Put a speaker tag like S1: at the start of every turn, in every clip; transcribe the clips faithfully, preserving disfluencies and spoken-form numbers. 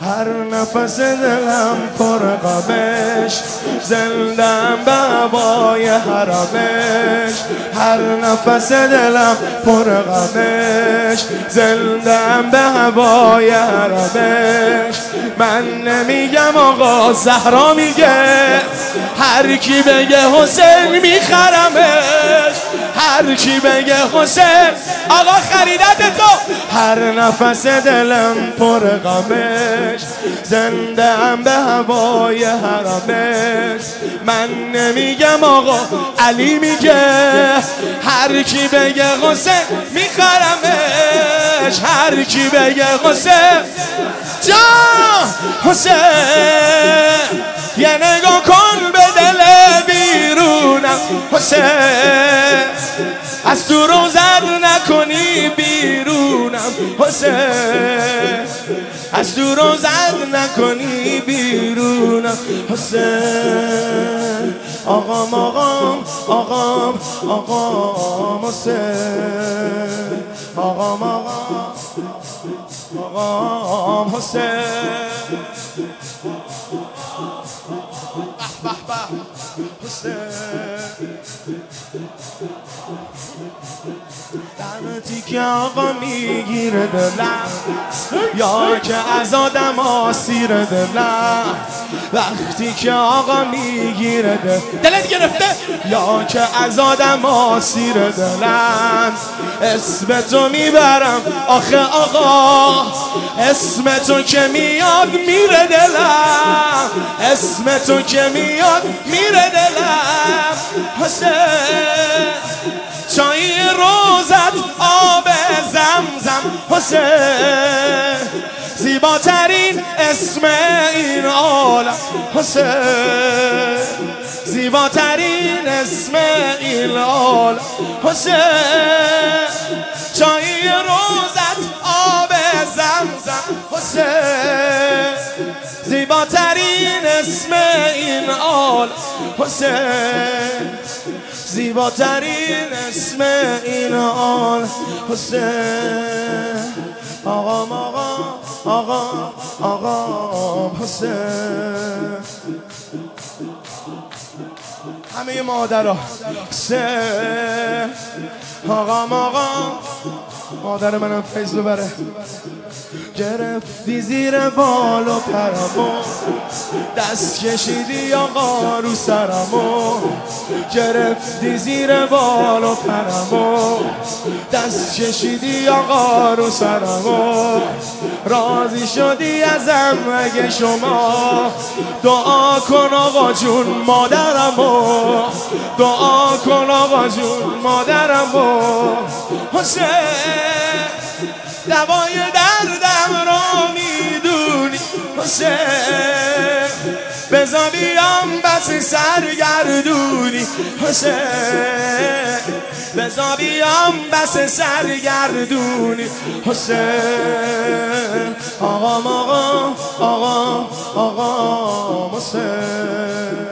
S1: هر نفس دلم پر غمش، زندم به هوای حرمش. هر نفس دلم پر غمش، زندم به هوای حرمش. من نمیگم آقا، زهرا میگه، هر کی بگه حسین میخرمش. هر کی بگه حسین، آقا خریدت تو. هر نفس دلم پر غمش، زنده‌ام به هوای حرمش. من نمیگم آقا، علی میگه، هر کی بگه حسین میخرمش. هر کی بگه حسین جان حسین، یه نگاه کن به دل بیرونم حسین. از تو روزت نکنی بیرونم حسین. از تو روزت نکنی بیرونم حسین. آقام آقام آقام آقام حسین. آقام آقام آقام حسین. به به به حسین. لعنتی که آقا میگیره دلم، یا که از آدم آسیر دلم. وقتی که آقا میگیره دل دلت گرفته، یا که از آدم آسیر دلم. اسم تو میبرم آخه آقا، اسم تو که میاد میره دلم. اسم تو که میاد میره دلم حسین. چای روزت آب زمزم حسین، زیباترین اسم این عالم حسین. زیباترین اسم این عالم حسین. چای روزت آب زمزم حسین، زیباترین اسم این عالم حسین. زیباترین اسم این عالم حسین. آقام آقام آقام آقام حسین. همه مادرها حسین. آقام آقام، مادر منم فیض ببره. گرفتی زیر بال و پرمو، دست کشیدی آقا رو سرمو. گرفتی زیر بال و پرمو، دست کشیدی آقا رو سرمو. راضی شدی ازم اگه شما، دعا کن آقا جون مادرمو. دعا کن آقا جون مادرمو حسین. دوای دردم رو میدونی حسین. بزا بیام بس سرگردونی حسین. بزا بیام بس سرگردونی حسین. آقام آقام آقام آقام حسین.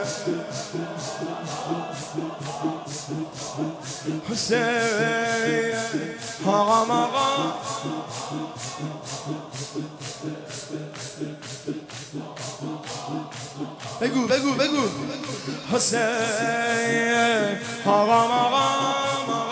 S1: حسین. آقام آقام بگو بگو بگو حسین. آقام آقام